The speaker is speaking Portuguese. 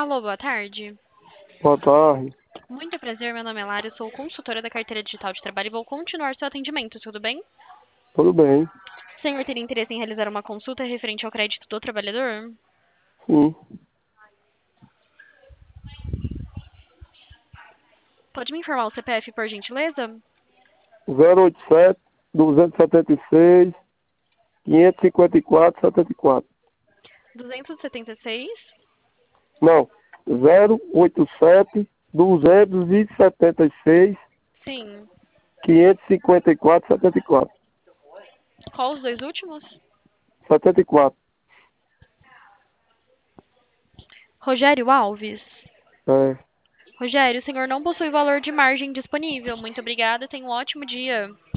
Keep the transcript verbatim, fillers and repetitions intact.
Alô, boa tarde. Boa tarde. Muito prazer, meu nome é Lara, eu sou consultora da carteira digital de trabalho e vou continuar seu atendimento, tudo bem? Tudo bem? O senhor teria interesse em realizar uma consulta referente ao crédito do trabalhador? Sim. Pode me informar o C P F, por gentileza? zero oito sete, duzentos e setenta e seis, quinhentos e cinquenta e quatro, setenta e quatro. duzentos e setenta e seis? Não. zero oito sete, duzentos e setenta e seis, Sim. quinhentos e cinquenta e quatro, setenta e quatro. Qual os dois últimos? setenta e quatro. Rogério Alves. É. Rogério, o senhor não possui valor de margem disponível. Muito obrigada, tenha um ótimo dia.